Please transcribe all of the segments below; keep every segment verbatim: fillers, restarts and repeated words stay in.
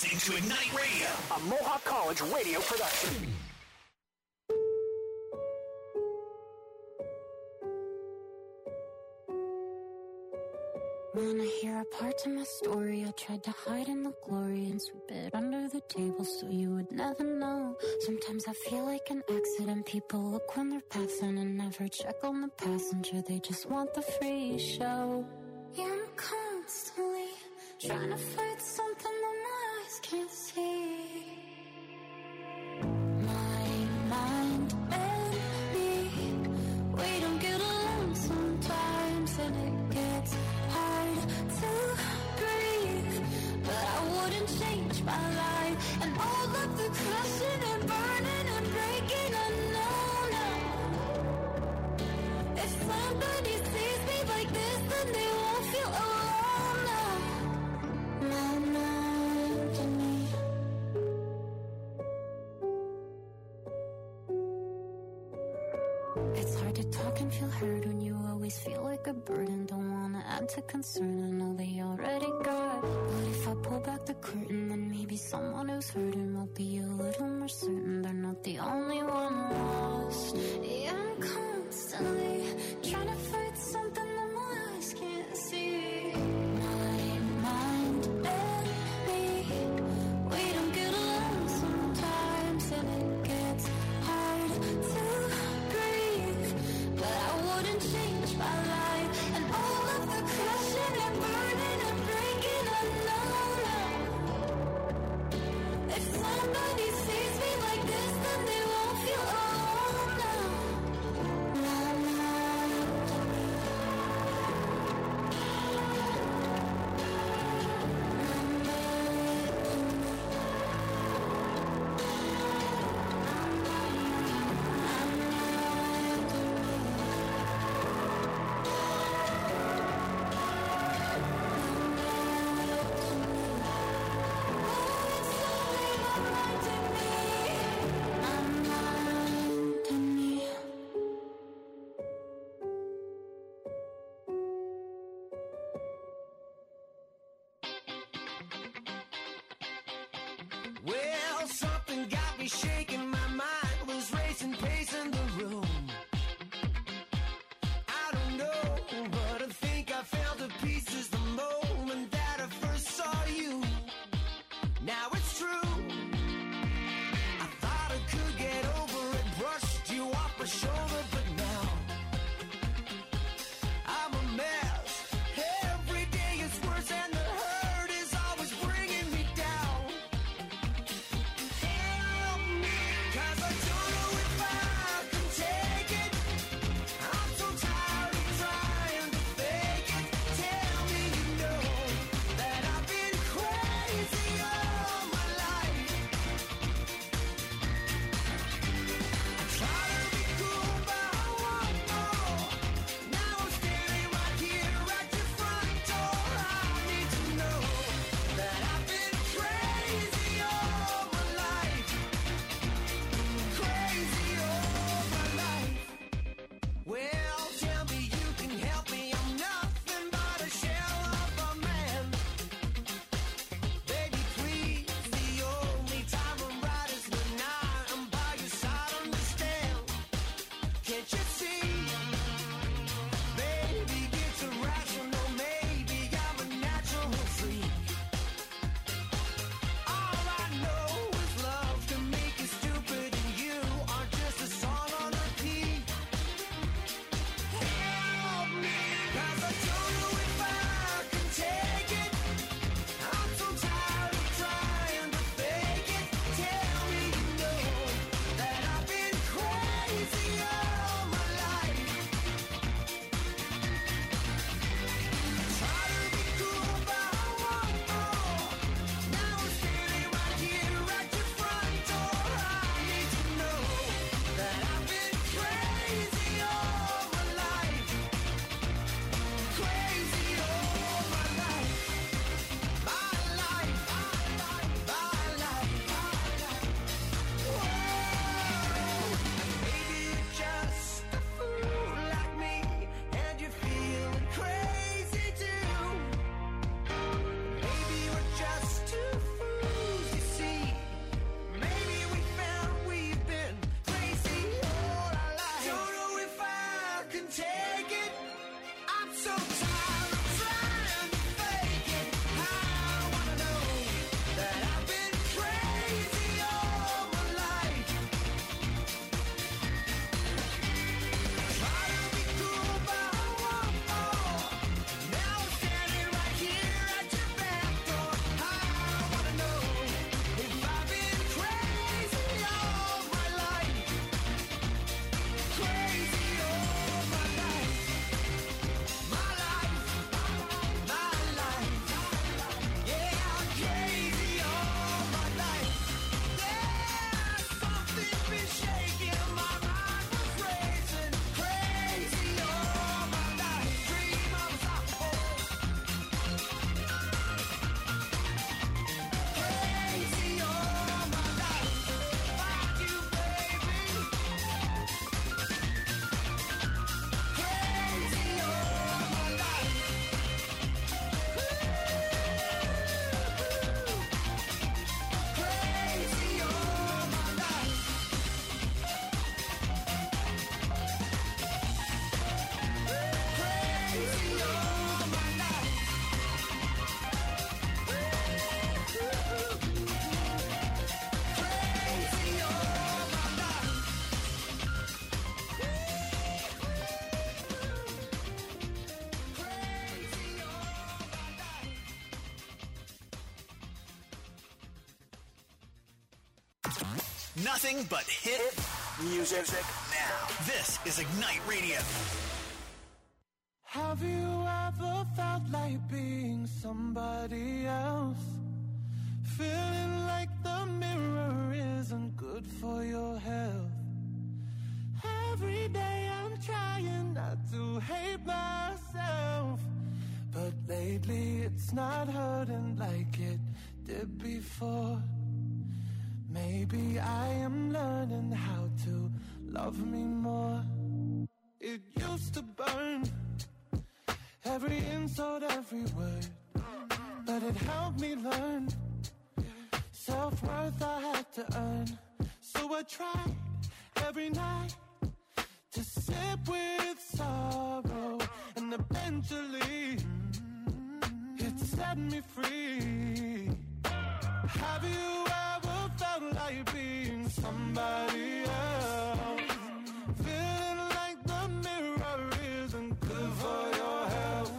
listening to Ignite Radio, a Mohawk College radio production. Wanna hear a part of my story? I tried to hide in the glory and sweep it under the table so you would never know. Sometimes I feel like an accident. People look when they're passing and never check on the passenger. They just want the free show. Yeah, I'm constantly trying to fight something that my eyes can't see. My mind and me, we don't get along sometimes, and it gets hard to breathe. But I wouldn't change my life and all of the crushing and burning and breaking. I know now, if somebody sees me like this, then they won't feel alone now. My mind and me. It's hard to talk and feel heard when you always feel like a burden. Don't wanna add to concern, I know they already got. But if I pull back the curtain, then maybe someone who's hurting will be a little more certain they're not the only one lost. Yeah, I'm constantly trying to fight something that my eyes can't see. My mind and me, we don't get along sometimes, and it gets hard to breathe. But I wouldn't change my life and all of the crushing and burning and breaking. I know now, if somebody sees me like this, then they won't feel alone now. My mind and me. Well, something got me shaking, my mind was racing, pacing the room. I don't know, but I think I fell to pieces the moment that I first saw you. Now it's true, I thought I could get over it, brushed you off my shoulder, but now I'm a mess. Every day is worse and the hurt is always bringing me down. Help me Nothing but hit music now. This is Ignite Radio. Have you ever felt like being somebody else? Feeling like the mirror isn't good for your health. Every day I'm trying not to hate myself, but lately it's not hurting like it did before. Maybe I am learning how to love me more. It used to burn, every insult, every word, but it helped me learn. Self-worth I had to earn, so I tried every night to sit with sorrow, and eventually it set me free. Have you ever felt like being somebody else? Feeling like the mirror isn't good for your health.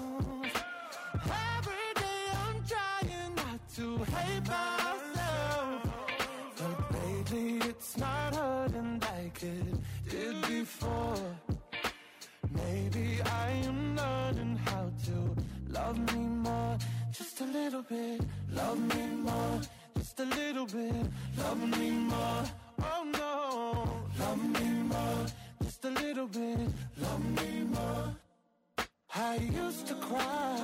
Every day I'm trying not to hate myself, but lately it's not hurting like it did before. Maybe I am learning how to love me more. Just a little bit, love me more. Just a little bit, love me more. Oh no, love me more. Just a little bit, love me more. I used to cry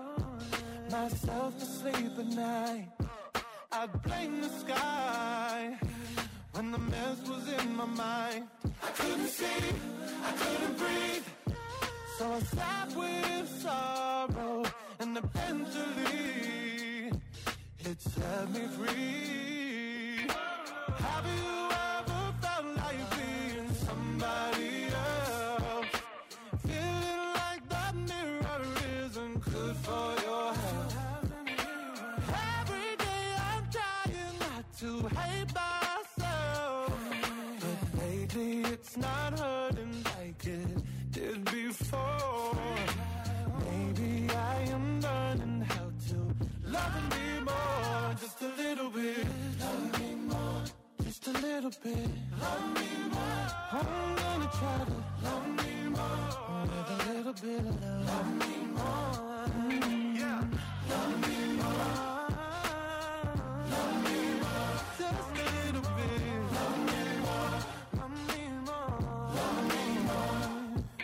myself to sleep at night. I'd blame the sky when the mess was in my mind. I couldn't see, I couldn't breathe, so I sat with sorrow, and eventually it set me free. Have you ever felt like being somebody else? Feeling like that mirror isn't good for your health. Every day I'm trying not to hate myself, but lately it's not hurting like it did before. Maybe I am learning how to love me more. Just a little bit, love me more. Just a little bit, love me more. I'm gonna try to love me more. With a little bit of love, love me more. Mm, yeah, love me more. Love me more. Just a little bit, love me more. Love me more. Love me more.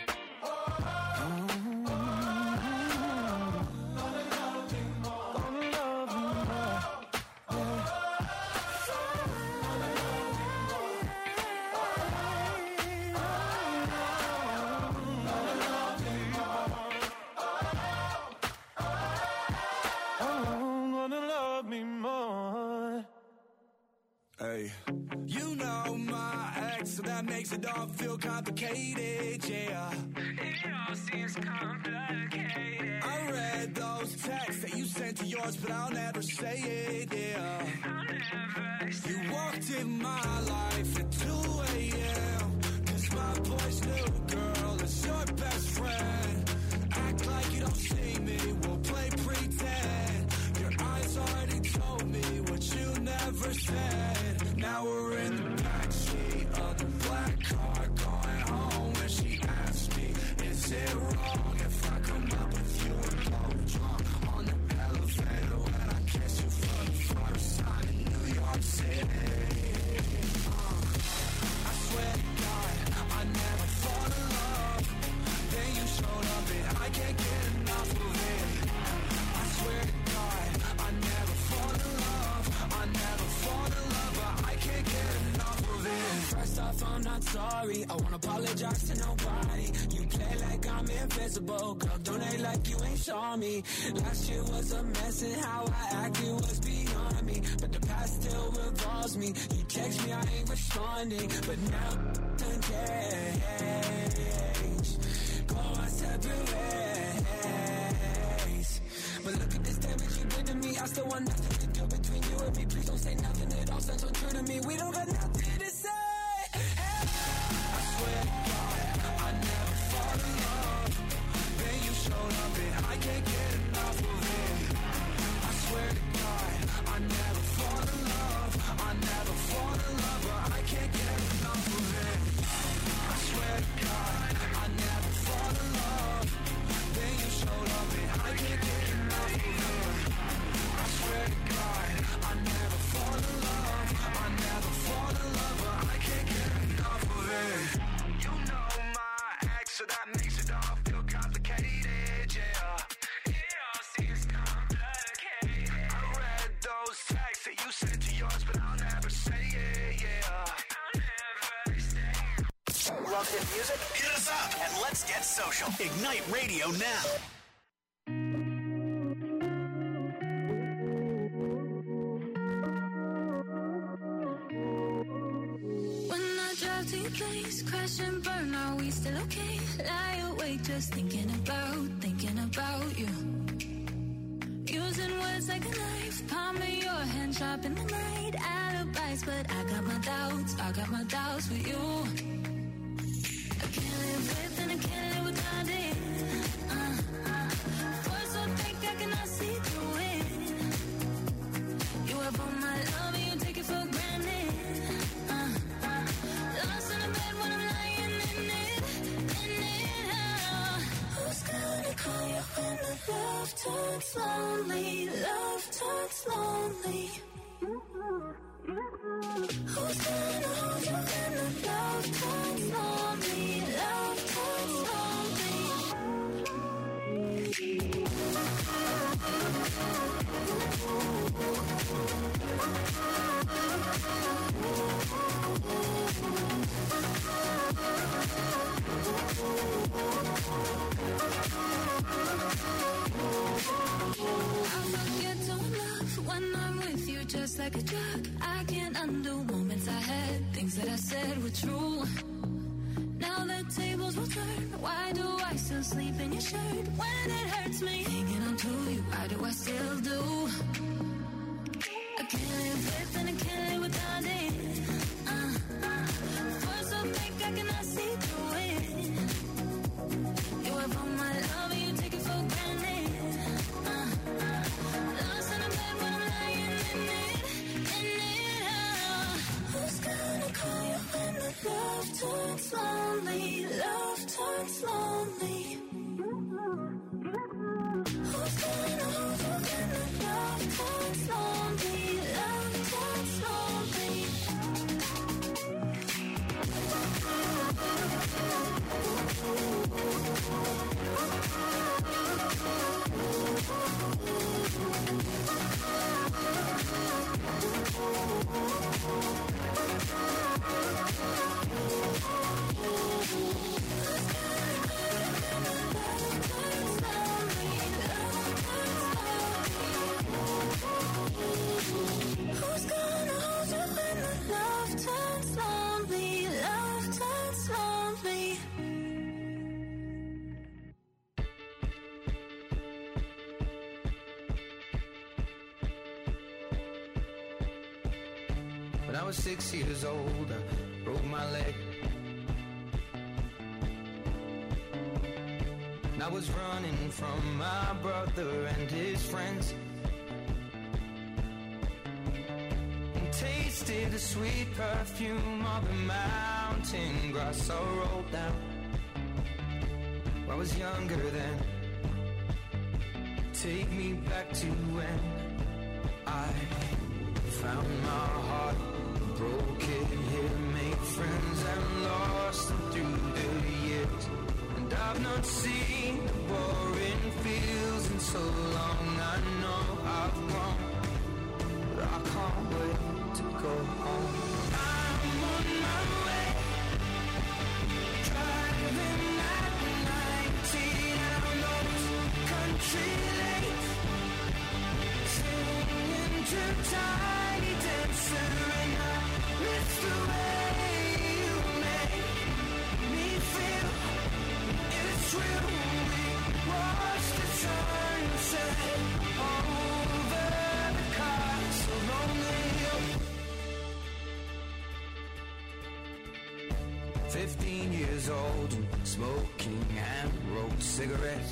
Hey. You know my ex, so that makes it all feel complicated, yeah. It all seems complicated. I read those texts that you sent to yours, but I'll never say it, yeah. I'll never say it. You walked in my life at two a.m. Cause my boy's new girl is your best friend. Act like you don't see me, we'll play pretend. Your eyes already told me what you never said. Now we're in the backseat of the black car going home, and she asked me, is it wrong if I come up with you and blow drunk on the elevator when I kiss you for the first time in New York City? Uh, I swear to God, I never fall in love. Then you showed up and I can't get enough of it. I swear to God, I never fall in love. I never fall in love, but I can't get enough of it. First off, I'm not sorry. I won't apologize to nobody. You play like I'm invisible. Girl, don't act like you ain't saw me. Last year was a mess and how I acted was beyond me. But the past still revolves me. You text me, I ain't responding. But now, done change. Go our separate ways. But look at this damage you did to me. I still want nothing to do between you and me. Please don't say nothing, it all sounds so true to me. We don't got nothing to say. Hey. I swear to God, I never fall in love. Then you showed up and I can't get enough of it. I swear to God, I never fall in love. I never fall in love. you said to yours, but I'll never say it, yeah. I'll never say it. Love hit music? Hit us up and let's get social. Ignite Radio now. Place, crash and burn, are we still okay? Lie awake just thinking about, thinking about you. Using words like a knife, palm of your hand, sharp in the night. Alibis, but I got my doubts, I got my doubts with you. I can't live with and I can't live without it. Uh, uh, Words so thick I cannot see through it. You have all my love and you take it for granted. Lost in the bed when I'm lying in it, in it. Oh. Who's gonna call you when the love turns lonely? Love turns lonely. Who's gonna hold you when the love turns lonely? Love turns lonely. When I'm with you, just like a drug, I can't undo moments I had. Things that I said were true. Now the tables will turn. Why do I still sleep in your shirt when it hurts me? Hanging on to you, why do I still do? I can't live with and I can't live without it. Uh, uh, Words so thick I cannot see through it. You have all my love and you take it for granted. Call you when the love turns lonely, love turns lonely. Who's gonna hold you when the love turns lonely, love turns lonely. Who's gonna hold you when the love turns lonely? Love turns lonely. When I was six years old, I broke my leg. And I was running from my brother and his friends. Tasted the sweet perfume of the mountain grass I rolled down. I was younger then. Take me back to when I found my heart, broke it here, made friends and lost them through the years. And I've not seen the boring fields in so long. I know I've grown, but I can't wait to go home. I'm on my way, driving at nineteen down those country lanes, singing to Tiny Dancer, and I miss the way you make me feel. It's real, we watch the sunset over the castle lonely. Fifteen years old and smoking hand-rolled cigarettes,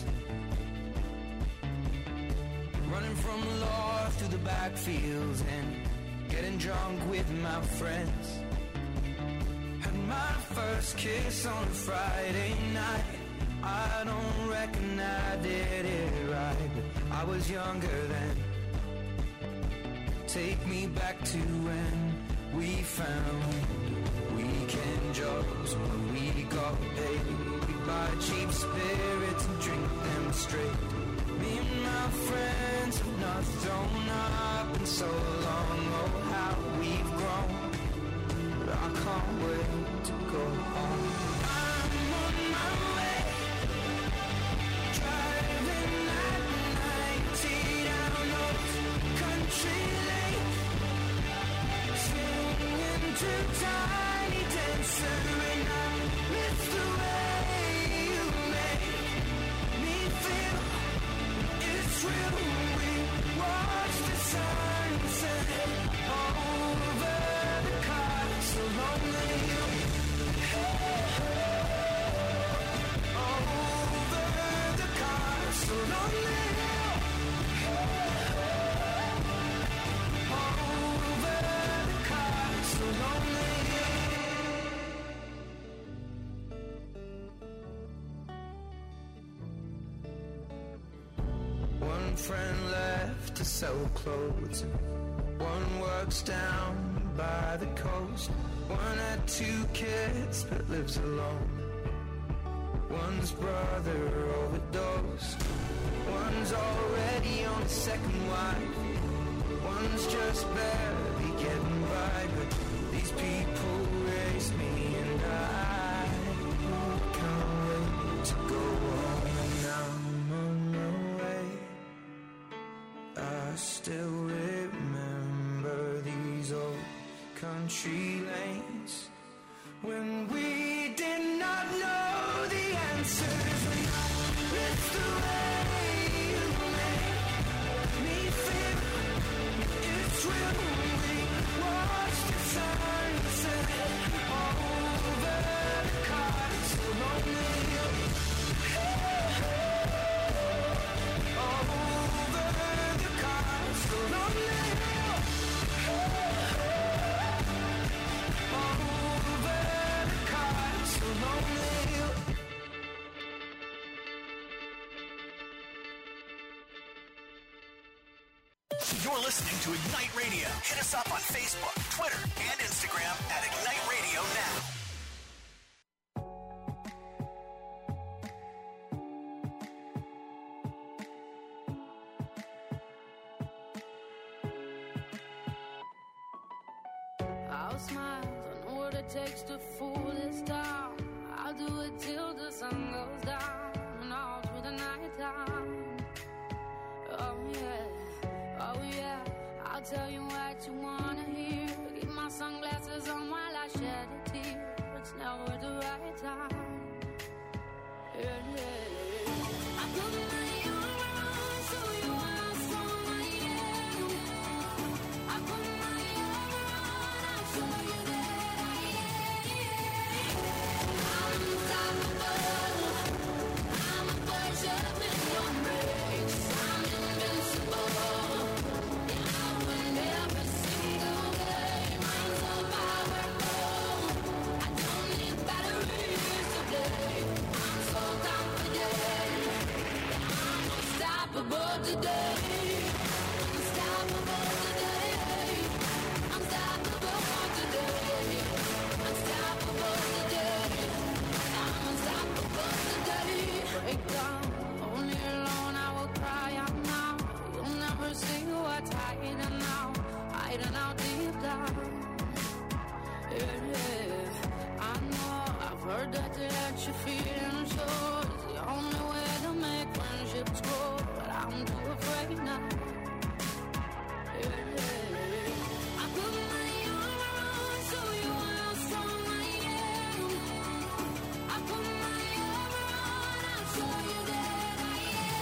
running from the law through the backfields and getting drunk with my friends. Had my first kiss on a Friday night. I don't reckon I did it right, but I was younger then. Take me back to when we found weekend jobs, when we got paid. We'd buy cheap spirits and drink them straight. Me and my friends have not thrown up in so long. Oh, how we've grown, but I can't wait to go home. I'm on my way, driving at ninety down those country lanes, swinging to Tiny Dancer, and I miss the way you make me feel. It's real. We watch the sunset over the castle on the hill. Over the castle on the hill. Over the castle on the hill. One friend left to sell clothes, one works down by the coast, one had two kids but lives alone, one's brother overdosed, one's already on a second wife, one's just barely getting by, but these people raise me and I can't wait to go home. And I'm on my way, I still remember these old country lanes when we did not know the answers. And I miss the way you make me feel. It's real. We watch the sunset over the castle on the hill. Over the castle on the hill. Over the castle on the hill. You're listening to Ignite Radio. Hit us up on Facebook, Twitter, and Instagram at Ignite Radio Now. I'll smile, I know what it takes to fool this town. I'll do it till the sun goes down and all through the night time. Oh yeah, oh yeah, I'll tell you what you wanna hear. Keep my sunglasses on while I shed a tear. It's never the right time. Yeah, yeah. I put my arm around so you know how strong I am. I put my arm around, I'll show you that I am. I'm unstoppable. I'm a virgin with no brakes. I'm invincible. Yeah, I win every single game. I'm so powerful. I don't need batteries to play. I'm so confident. Yeah, I'm unstoppable today. Unstoppable today. Unstoppable today. Unstoppable today. I'm unstoppable today. Break down, only alone I will cry out now. You'll never see what's hiding now, hiding out deep down. Yeah, yeah. I know, I've heard that to let you feel and show is the only way to make friendships grow, but I'm too afraid now. Yeah, yeah. I put my arm around so you know how strong I am. I put my arm around, I'll show you that I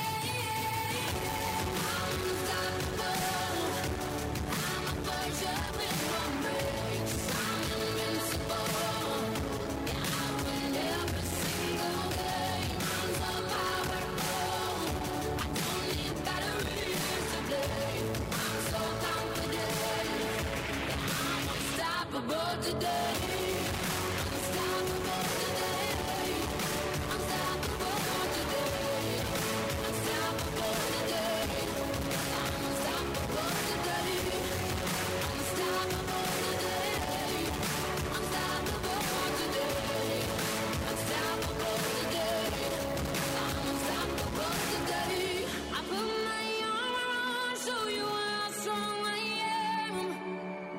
am. I'm unstoppable. I'm a virgin with no brakes. I'm invincible. Yeah, I win every single game. I'm so powerful. I don't need batteries to play. I'm so confident. Yeah, I'm unstoppable today. Unstoppable today. Unstoppable today. Unstoppable today. I'm unstoppable today. Unstoppable today. Unstoppable today. Unstoppable today. I'm unstoppable today. I put my arm around, show you how strong I am.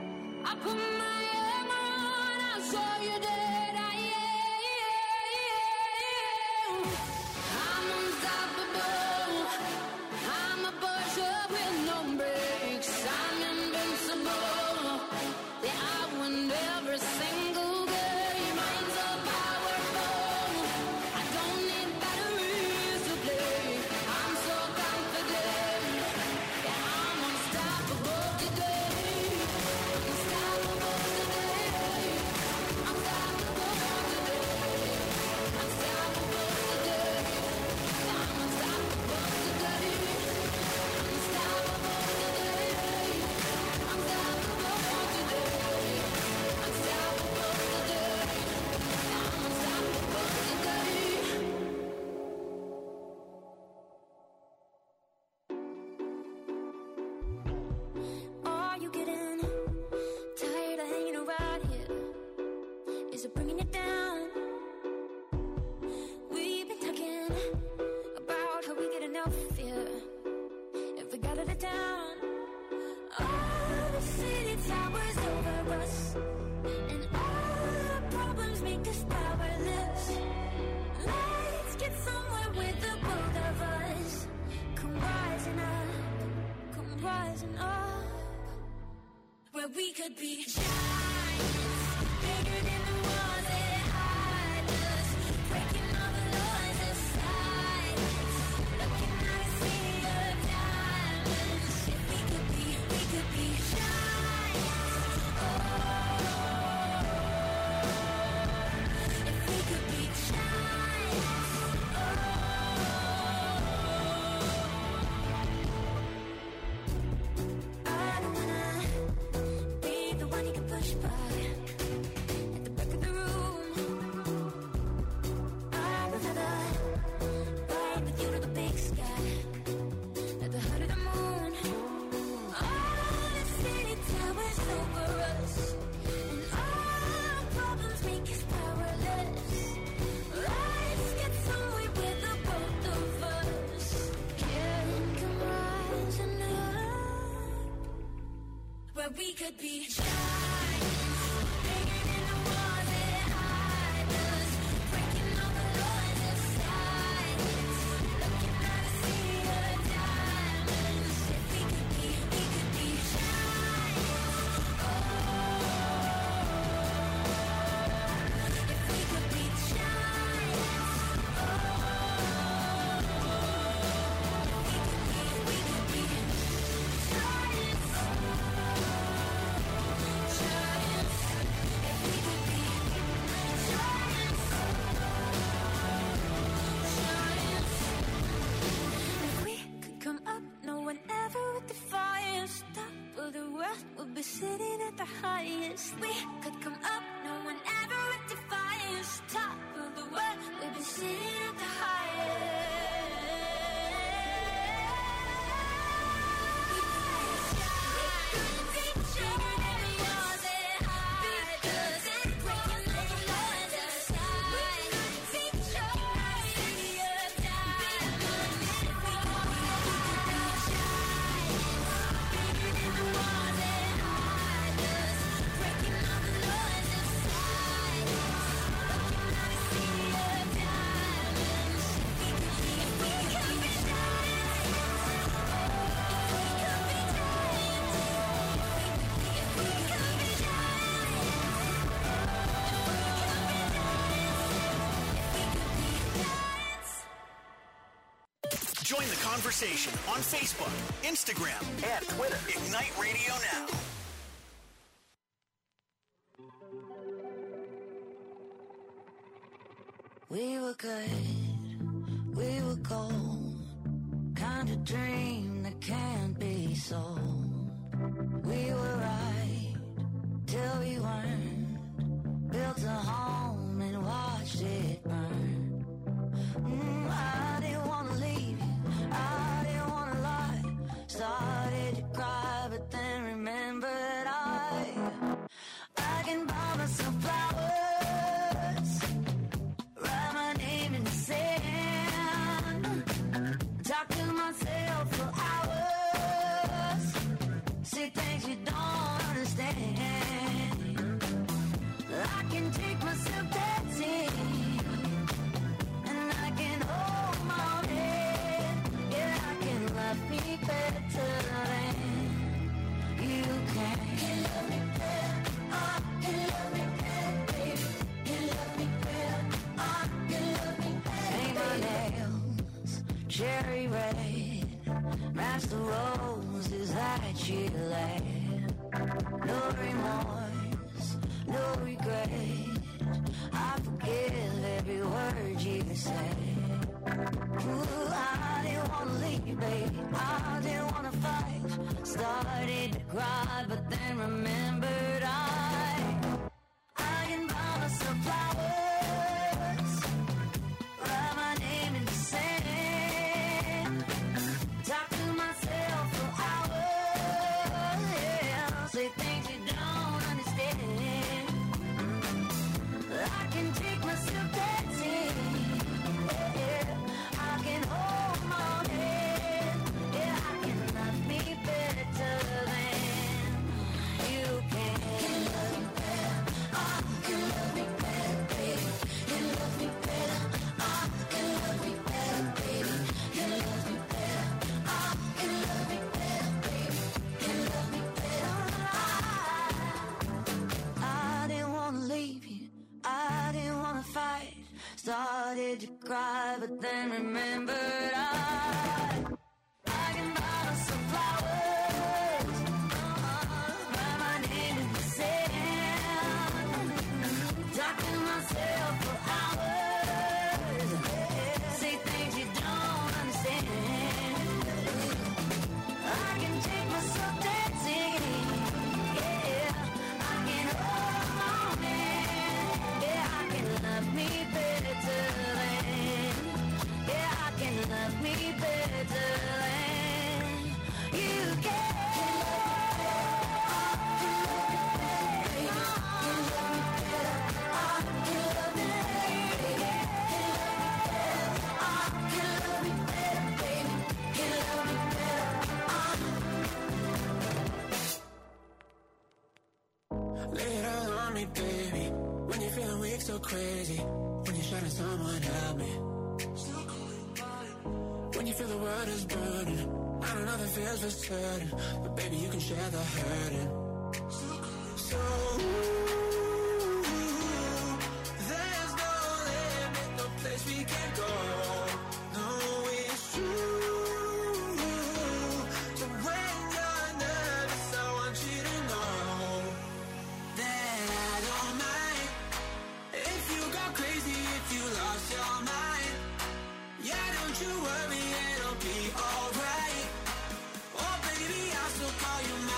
where we could be giants, bigger than the walls that hide us, breaking all the laws of silence, looking at a sea of diamonds. If we could be, we could be giants. Oh, if we could be giants. Oh, I don't wanna be the one you can push by at the back of the room. I'd rather fly with you to the big sky at the heart of the moon. All the city towers over us, and all problems make us powerless. Let's get somewhere with the both of us. Can come rising up where we could be giants, bigger than the walls that hide us, breaking all the laws of silence, looking at a sea of diamonds. If we could be, we could be giants. Oh, if we could be giants. Oh, if we could be, we could be giants. Giants. If we could be giants. Giants. If we could come up, no one ever would defy us. Top of the world, we'll be sitting at the highest. We could come up, no one ever would defy us. Top of the world, we'll be sitting at the highest. Join the conversation on Facebook, Instagram, and Twitter. Ignite Radio Now. We were good, we were gold, kind of dream that can't be sold. We were right till we weren't, built a home and watched it burn. Mm, I didn't want to leave you, I didn't want to lie, started to cry but then remembered I, I can buy myself flowers, write my name in the sand, talk to myself for hours, say things you don't understand. I can take myself dancing, and I can hold my own head. Yeah, I can love me better than you can. Can love me better, I can love me better, baby. Can love me better, I can love me better. Paint my nails cherry red, match the roses that you laid. No remorse, no regret, I forgive every word you said. Ooh, I didn't want to leave, baby, I didn't want to fight, started to cry but then remembered I, I can buy myself flowers, write my name in the sand, talk to myself for hours, yeah, say things you don't understand. I can take myself dancing, yeah, I can hold my own head, yeah, I can love me better than wanted to cry, but then remembered I, I can buy some flowers, uh-huh, write my name in the sand, talk to myself for hours, say things you don't understand. I can take myself dancing, yeah, I can hold my hand, yeah, I can love me better than, yeah, I can love me better than you can. Lay it all on me, baby. When you're feeling weak, so crazy. When you're shining, someone help me. When you feel the world is burning, I don't know the feels for certain, but baby, you can share the hurting. So there's no limit, no place we can go. No, it's true. So when you're nervous, I want you to know that I don't mind if you go crazy, if you lost your mind. Yeah, don't you worry, it'll be alright. Oh baby, I'll still call you mine.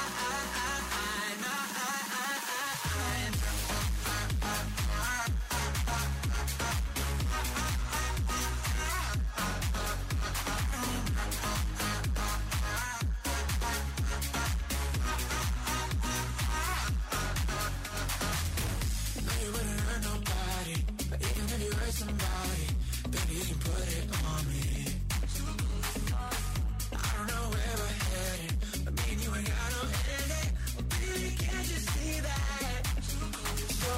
No, you wouldn't hurt nobody, but even if you hurt somebody, baby, you can put it on me. I don't know where we're headed, but me and you ain't got no ending. But baby, can't you see that? So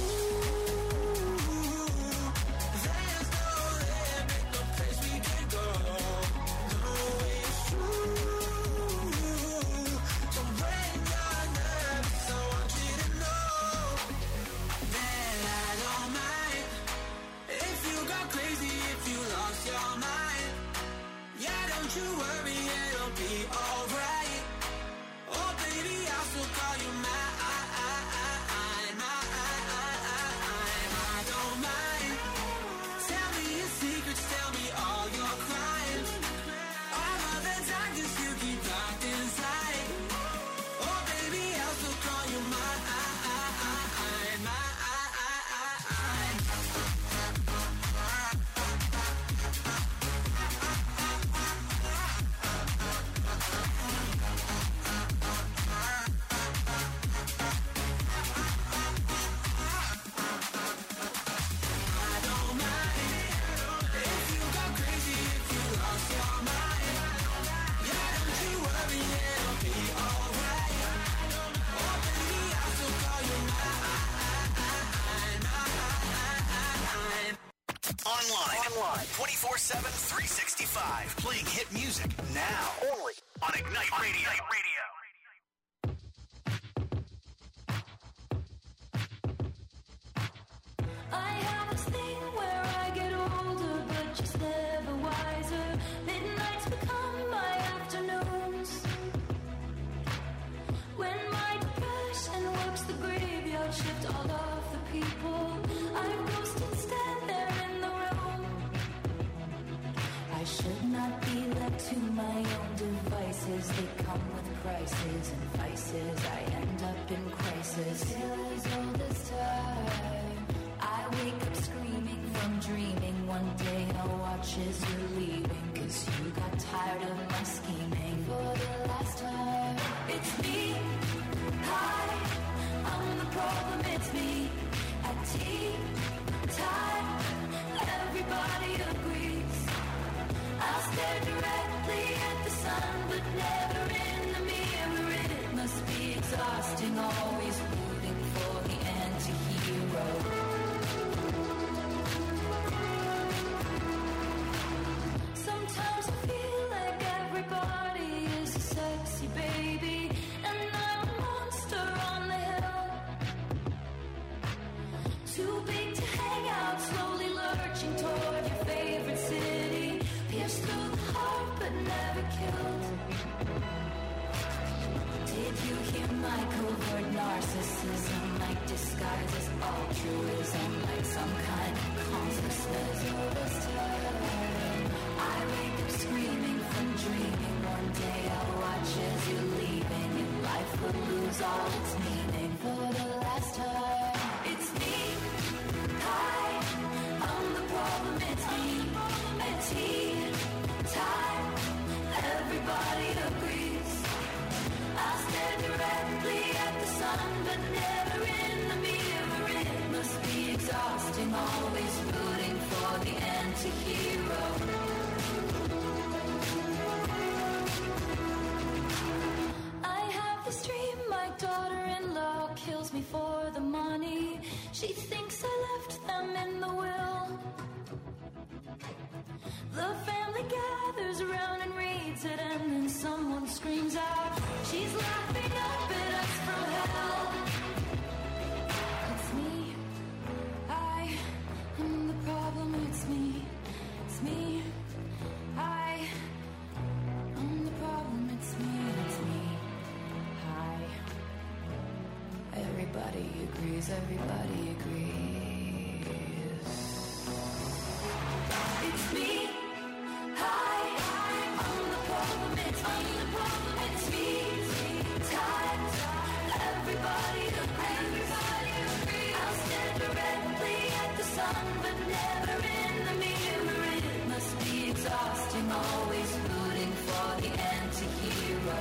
there's no limit, no place we can go. No, it's true. So when you're nervous, I want you to know that I don't mind if you go crazy, if you lost your mind. Yeah, don't you worry, it'll be alright. Oh baby, I'll still call you mine. I don't mind. Tell me your secrets, tell me all your crimes. All of the darkness you keep locked inside. Oh baby, I'll still call you mine. I don't mind if you go crazy, if you lost your mind. Yeah, don't you worry, it'll be alright. Oh baby, I'll still call you mine. Online. Online. twenty-four seven, three sixty-five. Playing hit music now. Only on Ignite Radio. Ignite Radio. I have this thing where I get older, but just never wiser. Midnights become my afternoons. When my depression works the graveyard shift all of the people, I ghost and stand there in the room. I should not be left to my own devices. They come with prices and vices. I end up in crisis. Still as old as time. I wake up screaming from dreaming. One day I'll watch as you're leaving, 'cause you got tired of my scheming. For the last time, it's me. Hi, I'm the problem, it's me. At tea time, everybody agrees. I'll stare directly at the sun, but never in the mirror. It must be exhausting, always rooting for the anti-hero. Sometimes I feel like everybody is a sexy baby, and I'm a monster on the hill. Too big to hang out, slowly lurching toward like covert narcissism, like disguise as altruism, like some kind of consciousness of this time. I wake up screaming from dreaming. One day I'll watch as you're leaving, and life will lose all its meaning for the last time. It's me, hi, I'm the problem, it's me, a tea time, everybody agrees. I stare directly at the sun, but never in the mirror. It must be exhausting, always rooting for the anti-hero. I have this dream, my daughter-in-law kills me for the money. She thinks I left them in the will. The family gathers around and reads it, and then someone screams out, she's laughing up at us from hell. It's me, I am the problem, it's me, it's me, I am the problem, it's me, it's me, hi. Everybody agrees, everybody agrees. It's me. Hi, I'm the problem, it's me, the problem, it's me. Time, everybody agrees. I'll stare directly at the sun, but never in the mirror. It must be exhausting, always rooting for the anti-hero.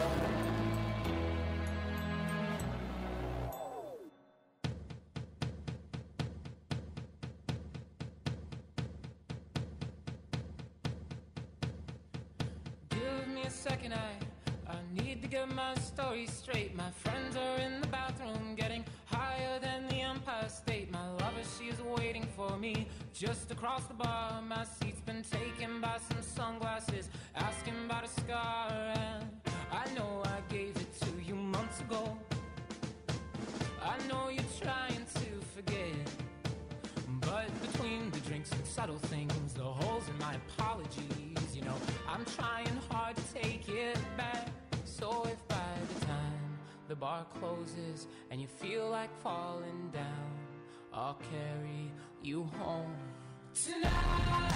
Second, I, I need to get my story straight. My friends are in the bathroom getting higher than the Empire State. My lover, she's waiting for me just across the bar. My seat's been taken by some sunglasses, asking about a scar. And I know I gave it to you months ago. I know you're trying to forget, but between the drinks and subtle things, the holes in my apologies, you know, I'm trying hard to take it back. So if by the time the bar closes and you feel like falling down, I'll carry you home tonight.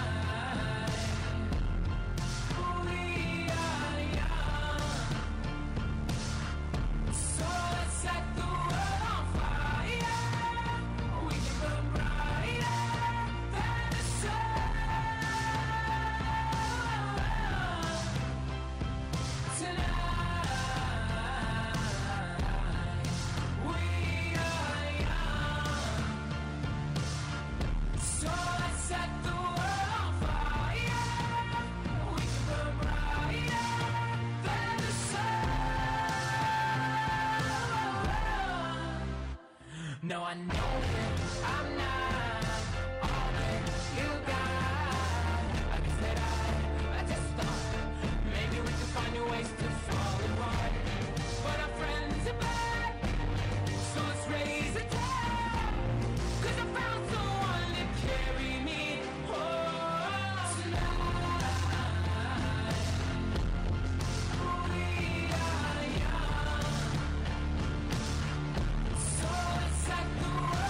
We are young, so let's set the world on fire. We can burn brighter than the sun. No, I know that I'm not all that you got. I guess that I, I just thought maybe we could find new ways to fall apart. But our friends are back, so let's raise a glass. 'Cause I found someone to carry me home tonight. We are young, so let's set the world.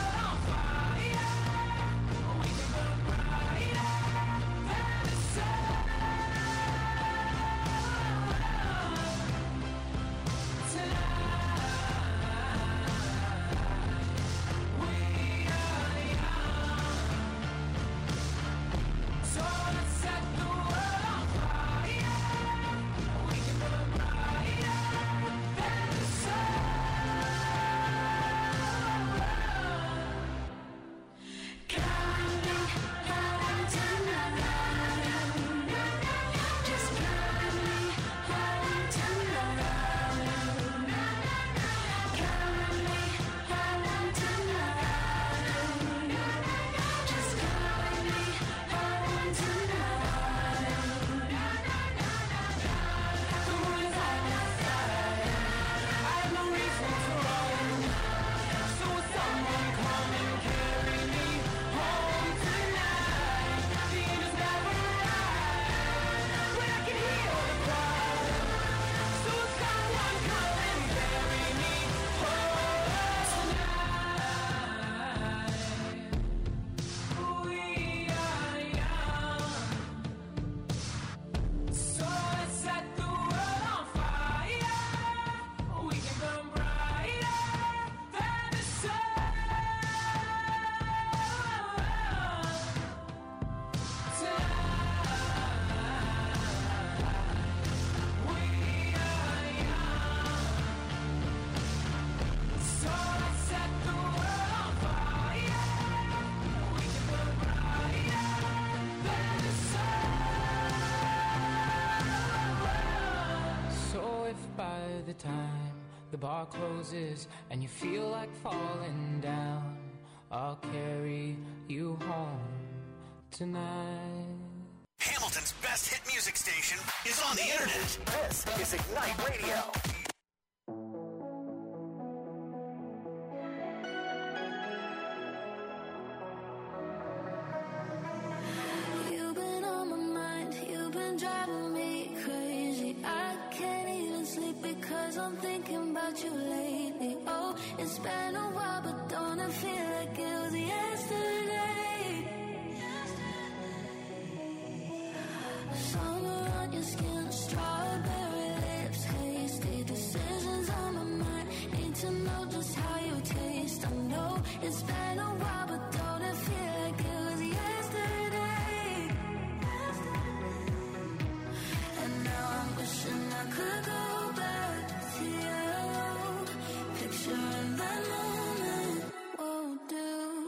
the time the bar closes and you feel like falling down, I'll carry you home tonight. Hamilton's best hit music station is on the internet. This is Ignite Radio. You've been on my mind, you've been driving me crazy. I can't even sleep because I'm thinking about you lately. Oh, it's been a while, but don't it feel like it was yesterday? Summer on your skin, strawberry lips, hasty decisions on my mind. Need to know just how you taste. I know it's been a while, but don't it feel like it was yesterday? And now I'm wishing I could go back to you. Picturing that moment won't do.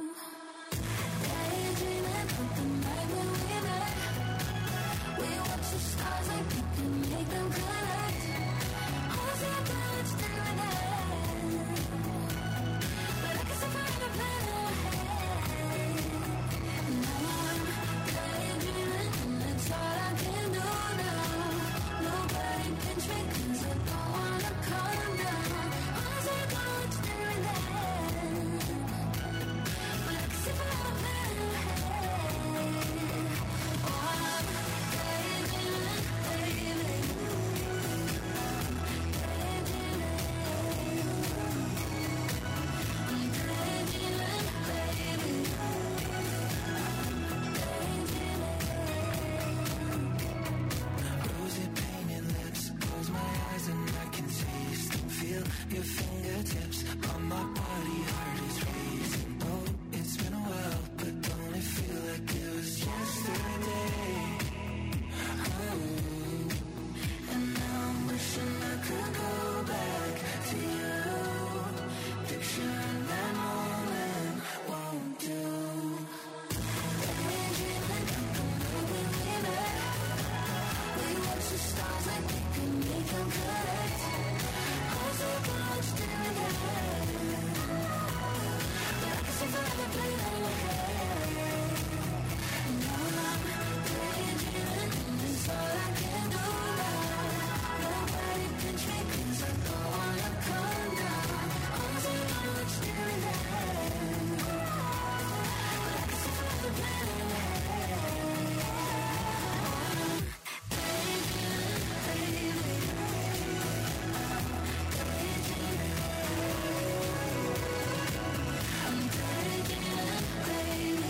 Daydreaming of the night when we met. We watch the stars like we can make them connect. Who's your birds doing that? But I can see forever planning ahead. Now I'm daydreaming and that's all I can do now. Nobody can trick 'cause I don't wanna calm down. Who's your birds doing that? But I can see forever planning ahead. Oh, I'm daydreaming, baby. I'm daydreaming, baby. Rosy painted lips, close my eyes and I can taste and feel your fingertips on my body, heart is racing. Oh, it's been a while, but don't it feel like it was yesterday? Oh, And now I'm wishing I could go back to you. Picturing that moment won't do. Daydreaming of the night when we met. We watch the stars like we can make them connect. Who's the birds doing that? But I can see forever playing ahead. And now I'm daydreaming and that's all I can do now. Nobody can trick 'cause I don't wanna calm down. Who's the birds doing that? But I can see forever playing ahead. Daydreaming, baby. I'm daydreaming, baby.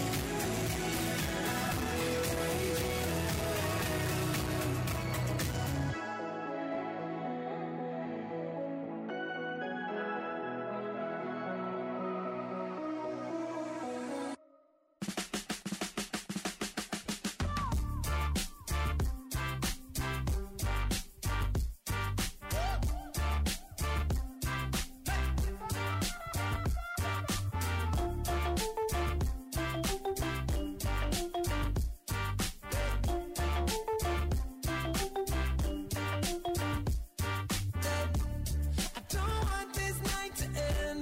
I don't want this night to end.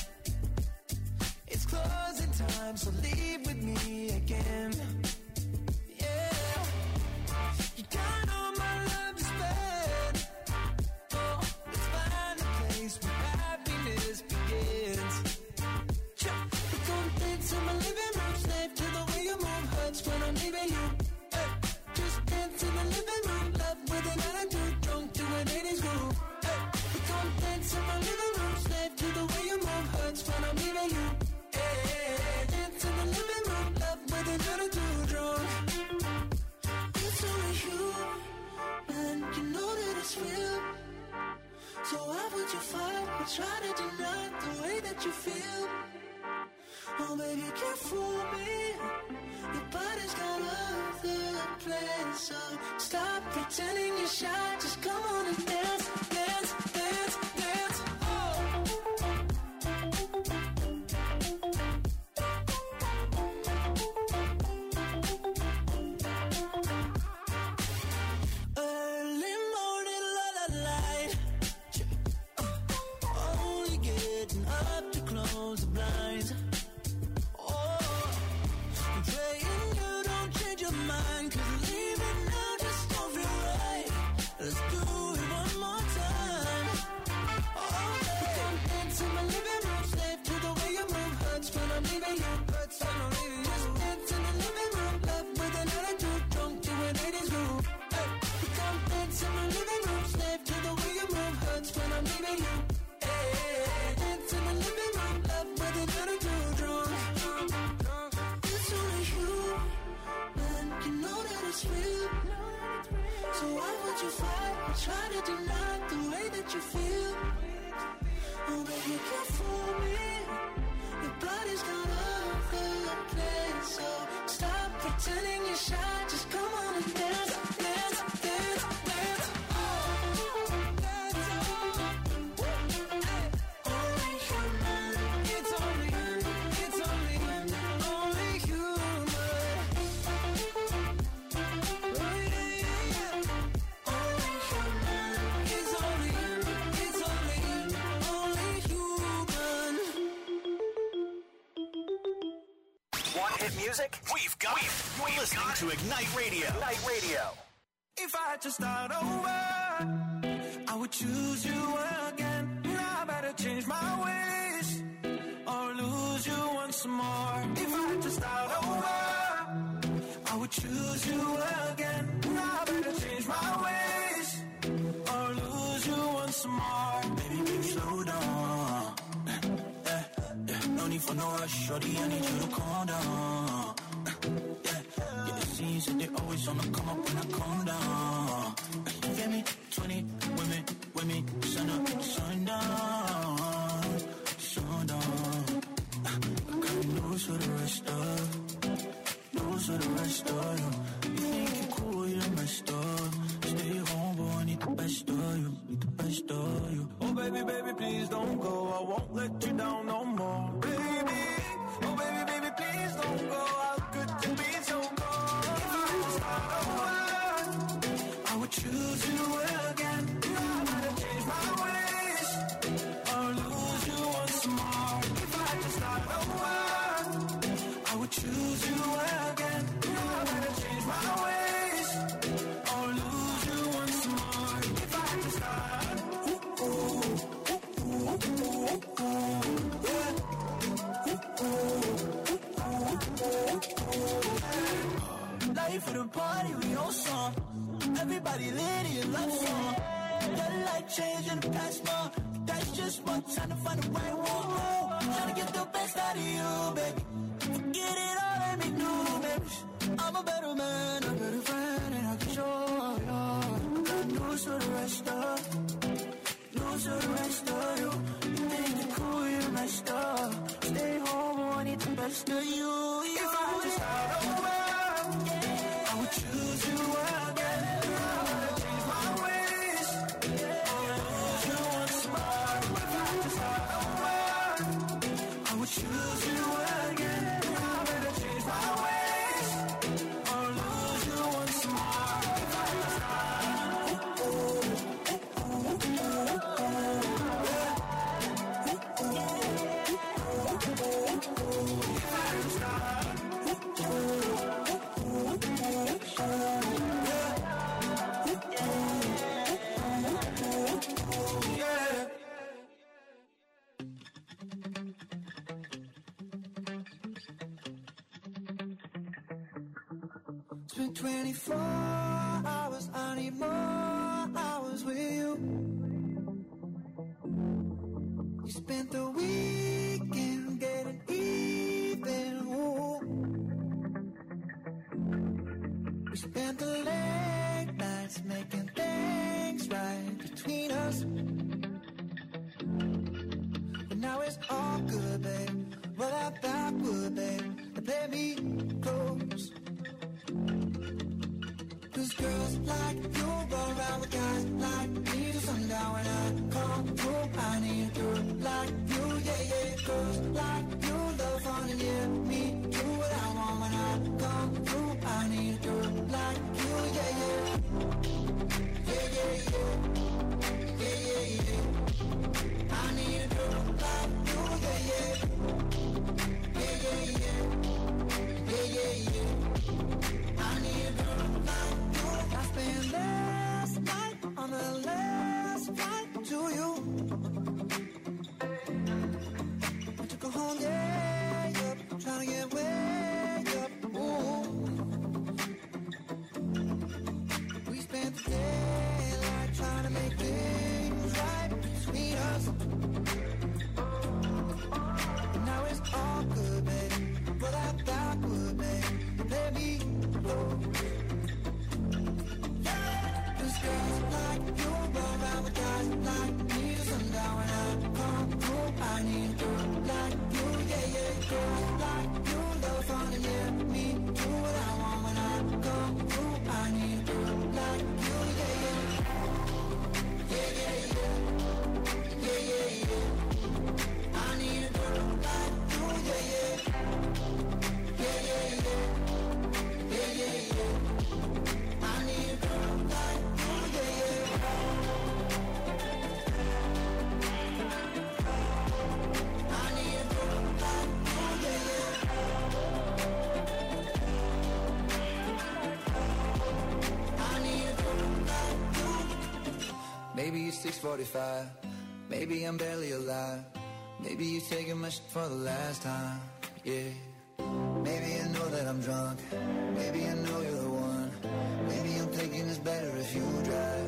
It's closing time, so leave with me again. Yeah, you got all my love to spend. Oh, let's find a place where happiness begins. Yeah, we gon' dance in my living room, slave to the way you move, hurts when I'm leaving you. Hey, just dance in the living room, love with an attitude, drunk to an eighties groove. Hey, we gon' dance in my living room, slave to the way you move, hurts when I'm leaving you. Hey, dance in the living room, love with an attitude, drunk. It's only you, and you know that it's real. So why would you fight or try to deny the way that you feel? Oh baby, can't fool me. Your body's got other plans, so stop pretending you're shy. Just come on and dance, dance, dance, dance. Oh. Early morning, la la light. hurts when I'm leaving you. Just dance in the living room, left with an attitude, drunk to an eighties groove. Hey, you come dance in the living room, slave to the way you move, hurts when I'm leaving you. Hey, dance in the living room, left with an attitude, drunk. It's only you, man, you know that it's real. So why would you fight or try to deny the way that you feel? Oh, baby, you can't fool me. Your body's got all the place. So stop pretending you're shy. Just come on and dance, dance, dance, dance. Oh, dance, oh. Hey, only human. It's only you. It's only you. Only human. Oh, yeah, yeah, yeah. Only human. It's only you. It's only you. Only human. Want hit music? We've got it. You're listening to Ignite Radio. Ignite Radio. If I had to start over, I would choose you again. Now I better change my ways or lose you once more. If I had to start over, I would choose you again. Now I better change my ways or lose you once more. Baby, baby, slow down. Yeah, yeah, no need for no rush, shorty, I need you to calm down. Yeah, yeah, it seems that they always on the come up when I calm down. You get me? twenty women with me, sun up, sun down, sun down. I got news for the rest of, news for the rest of you. You think you're cool, you're messed up. Stay home, boy, I need the best of you, need the best of you. Oh baby, baby, please don't go. I won't let you down no more, baby. Oh baby, baby, please don't go. How could you be so cold? If I had to start over, I would choose you again. Now I gotta change my ways or lose you once more. If I had to start over, I would choose you again. Now I gotta change my ways or lose you once more. If I had to start, ooh, ooh, ooh, ooh, ooh, ooh, yeah. Life of the party, we on song. Everybody lit in love song. Your life changed in the past month. That's just one time to find the right one. Trying to get the best out of you, baby. Forget it all and make new, baby. I'm a better man, a better friend, and I can show you. Got news for the rest of, news for the rest of you. You think you're cool, you're messed up. Stay home, I need the best of you. If I had to start over, I would choose you again. I would change my ways. Or lose you once more. If I had to start over, I would choose you again. I better change my ways. Or lose you once more. If I had to start, ooh, ooh, ooh, ooh, ooh, yeah. Ooh, ooh, ooh, ooh, ooh. If I had to start, ooh, ooh. It's been twenty-four hours, I need more hours with you. You spent the weekend getting even, ooh. We spent the late nights making things right between us. But now it's all good, babe. Roll out that wood, babe, and play me close. Cause girls like you go around with guys like me till sundown. When I come through, I need a girl like you, yeah, yeah. Girls like you love fun and yeah, me do what I want. When I come through, I need a girl like you, yeah, yeah. Yeah, yeah, yeah. Yeah, yeah, yeah. I need a girl like you, yeah, yeah. Yeah, yeah, yeah. Yeah, yeah, yeah. I need a girl like you. I spent last night on the last flight to you. I took her home, yeah, yeah. Trying to get wet. six forty-five. Maybe I'm barely alive. Maybe you taking my shit for the last time. Yeah. Maybe I know that I'm drunk. Maybe I know you're the one. Maybe I'm thinking it's better if you drive.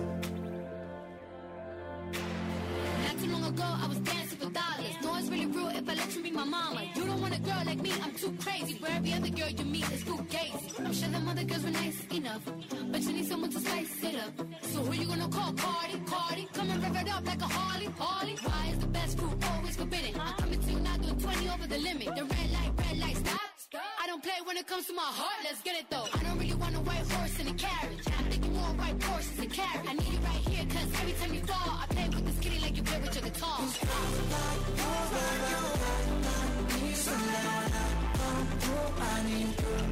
Not too long ago, I was dancing for dollars. No, it's really real if I let you be my mama. You don't want a girl like me, I'm too crazy. For every other girl you meet, it's too gazy. I'm sure them other girls were nice enough, but you need someone to spice it up. So who you gonna call? Cardi, Cardi. Come and rev it up like a Harley, Harley. Why is the best crew always forbidden? I'm coming to you now, doing twenty over the limit. The red light, red light, stop. I don't play when it comes to my heart, let's get it though. I don't really want a white horse in a carriage. I'm thinking more white horses and carriage. I need you right here, cause every time you fall, I play with this kitty like you play with your guitar. I need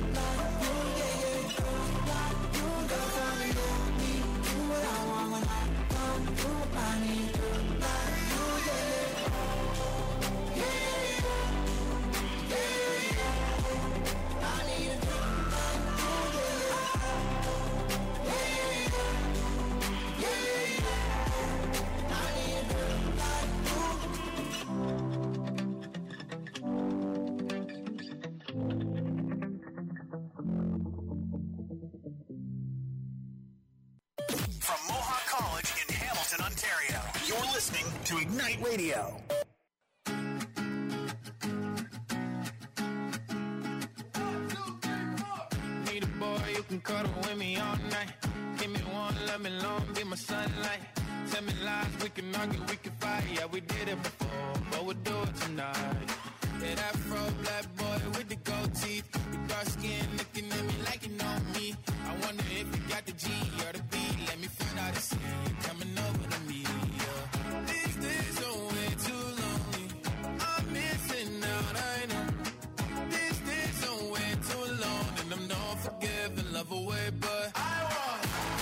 From Mohawk College in Hamilton, Ontario, you're listening to Ignite Radio. Need a boy you can cuddle with me all night. Give me one, love me long, be my sunlight. Tell me lies, we can argue, we can fight. Yeah, we did it before, but we'll do it tonight. Yeah, that fro black boy with the gold teeth, with dark skin looking at me like you know me. I wonder if you got the G or the B. Let me find out and see you coming over to me. Yeah. These days are way too lonely. I'm missing out, I know. These days are way too long, and I'm not forgiving, love away, but I want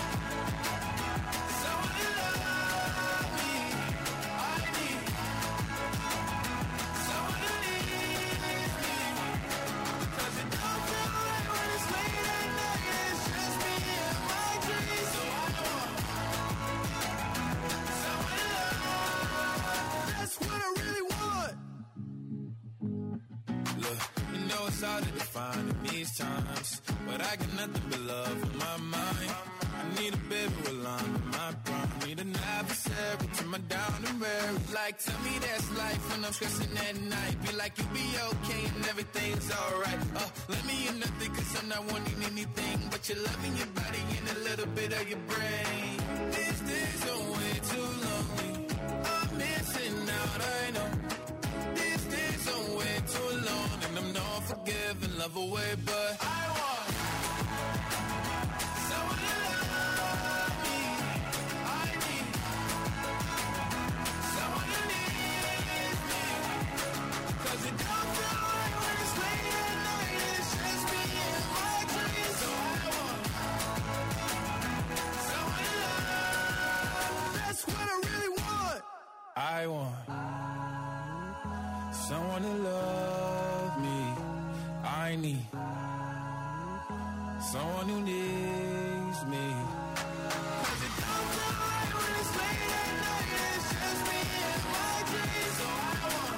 someone to love me. I need someone to need me, 'cause it don't feel right when it's late at night and it's just me and my dreams. So I want someone to love. That's what I really want. Look, you know it's hard to define in these times, but I got nothing but love in my mind. I need a baby while I'm in my prime. Need an adversary to my down and weary. Like, tell me that's life when I'm stressing at night. Be like, you'll be okay and everything's alright. Uh, let me in nothing, 'cause I'm not wanting anything but your love in your body and a little bit of your brain. These days are way too lonely. I'm missing out, I know. These days are way too long, and I'm not forgiving, love away, but I want someone to love me. I need someone to need me, 'cause it don't feel right when it's late at night and it's just me and my dreams. So I want someone to love. That's what I really want. I want someone to love me. I need someone who needs me. 'Cause it don't feel right when it's late at night and it's just me and my dreams. So I want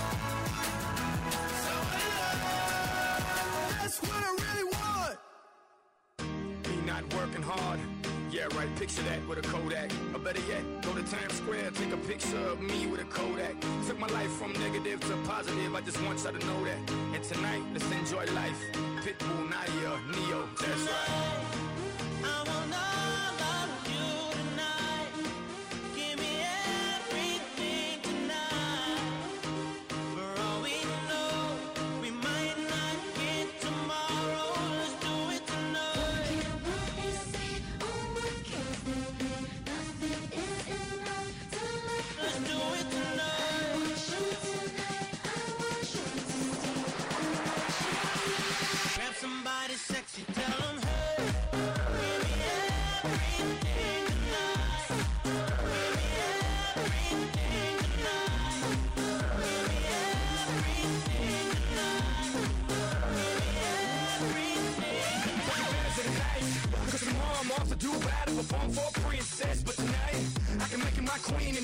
someone to love. That's what I really want. Me not working hard. Yeah, right, picture that with a Kodak. Or better yet, go to Times Square, take a picture of me with a Kodak. Took my life from negative to positive, I just want y'all to know that. And tonight, let's enjoy life. Pitbull, Nadia, Neo, that's right. I want all of you tonight. Give me everything tonight. For all we know, we might not get tomorrow. Let's do it tonight. Let's do it tonight. Grab somebody sexy, tell them, hey, give me everything tonight. Give me everything tonight. Give me everything tonight. Give me everything. Cause tomorrow I'm off to do battle, perform for a princess. But tonight, I can make it my queen.